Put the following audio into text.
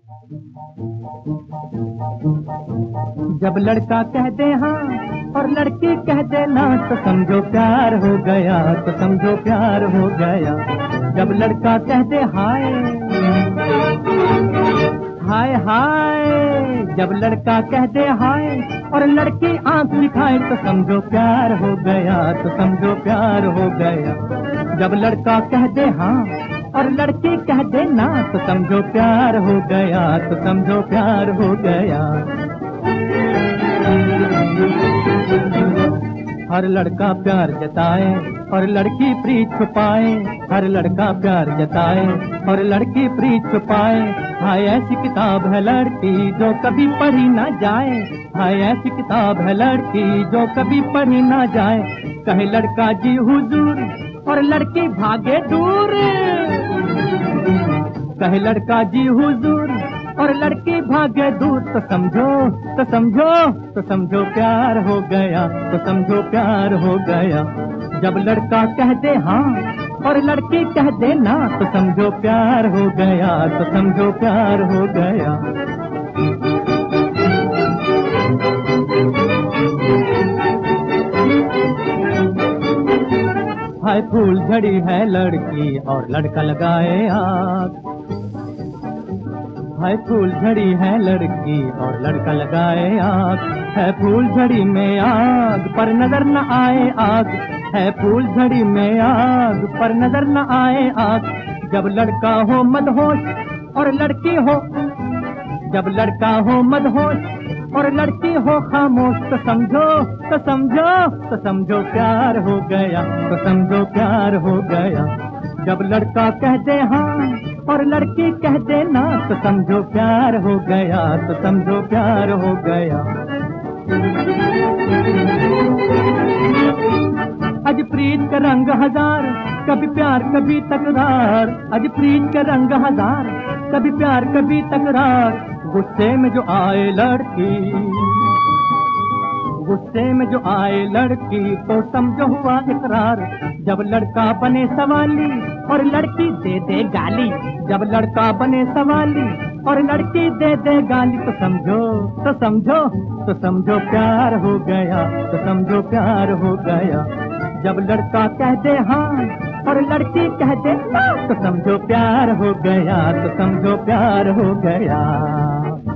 जब लड़का कह दे हाँ और लड़की कह दे ना तो समझो प्यार हो गया, तो समझो प्यार हो गया। जब लड़का कह दे हाय हाय हाय, जब लड़का कह दे हाय और लड़की आंख दिखाए तो समझो प्यार हो गया, तो समझो प्यार हो गया। जब लड़का कह दे हाँ और लड़की कह दे ना तो समझो प्यार हो गया, तो समझो प्यार हो गया। हर लड़का प्यार जताए और लड़की प्रीत छुपाए, हर लड़का प्यार जताए और लड़की प्रीत छुपाए। हाय ऐसी किताब है लड़की जो कभी पढ़ी ना जाए, हाय ऐसी किताब है लड़की जो कभी पढ़ी ना जाए। कहे लड़का जी हुजूर और लड़की भागे दूर, कहे लड़का जी हुजूर और लड़की भागे दूर तो समझो, तो समझो, तो समझो प्यार हो गया, तो समझो प्यार हो गया। जब लड़का कह दे हाँ और लड़की कह दे ना तो समझो प्यार हो गया, तो समझो प्यार हो गया। हाय फूल झड़ी है लड़की और लड़का लगाए आग, हाय फूल झड़ी है लड़की और लड़का लगाए आग। है फूल झड़ी में आग पर नजर न आए आग, है फूल झड़ी में आग पर नजर न आए आग। जब लड़का हो मदहोश और लड़की हो, जब लड़का हो मदहोश और लड़की हो खामोश तो समझो, तो समझो, तो समझो प्यार हो गया, तो समझो प्यार हो गया। जब लड़का कह दे हाँ और लड़की कह दे ना तो समझो प्यार हो गया, तो समझो प्यार हो गया। आज प्रीत का रंग हजार, कभी प्यार कभी तकरार, आज प्रीत का रंग हजार, कभी प्यार कभी तकरार। गुस्से में जो आए लड़की, गुस्से में जो आए लड़की तो समझो हुआ इकरार। जब लड़का बने सवाली और लड़की दे दे गाली, जब लड़का बने सवाली और लड़की दे दे गाली तो समझो, तो समझो, तो समझो प्यार हो गया, तो समझो प्यार हो गया। जब लड़का कह दे हाँ और लड़की कह दे ना तो समझो प्यार हो गया, तो समझो प्यार हो गया।